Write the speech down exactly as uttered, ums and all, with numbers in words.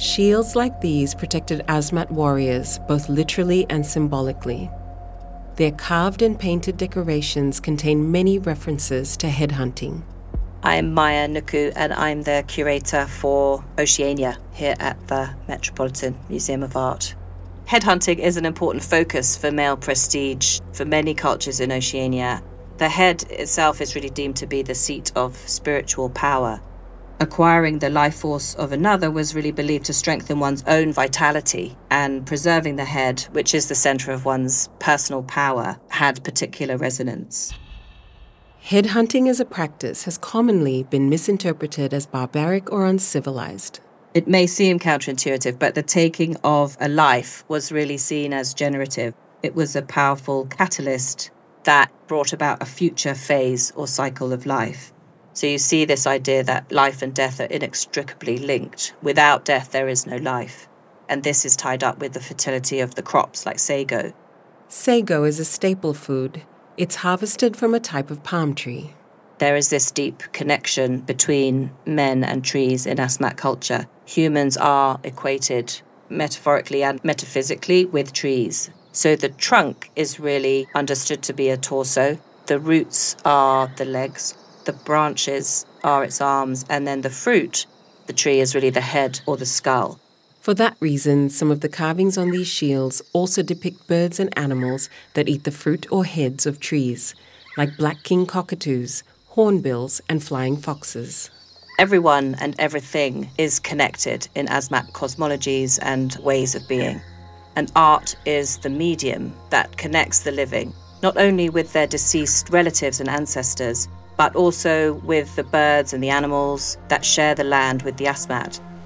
Shields like these protected Asmat warriors, both literally and symbolically. Their carved and painted decorations contain many references to headhunting. I'm Maya Nuku, and I'm the curator for Oceania here at the Metropolitan Museum of Art. Headhunting is an important focus for male prestige for many cultures in Oceania. The head itself is really deemed to be the seat of spiritual power. Acquiring the life force of another was really believed to strengthen one's own vitality, and preserving the head, which is the center of one's personal power, had particular resonance. Headhunting as a practice has commonly been misinterpreted as barbaric or uncivilized. It may seem counterintuitive, but the taking of a life was really seen as generative. It was a powerful catalyst that brought about a future phase or cycle of life. So you see this idea that life and death are inextricably linked. Without death, there is no life. And this is tied up with the fertility of the crops like sago. Sago is a staple food. It's harvested from a type of palm tree. There is this deep connection between men and trees in Asmat culture. Humans are equated metaphorically and metaphysically with trees. So the trunk is really understood to be a torso. The roots are the legs. The branches are its arms, and then the fruit, the tree, is really the head or the skull. For that reason, some of the carvings on these shields also depict birds and animals that eat the fruit or heads of trees, like black king cockatoos, hornbills, and flying foxes. Everyone and everything is connected in Asmat cosmologies and ways of being. And art is the medium that connects the living, not only with their deceased relatives and ancestors, but also with the birds and the animals that share the land with the Asmat.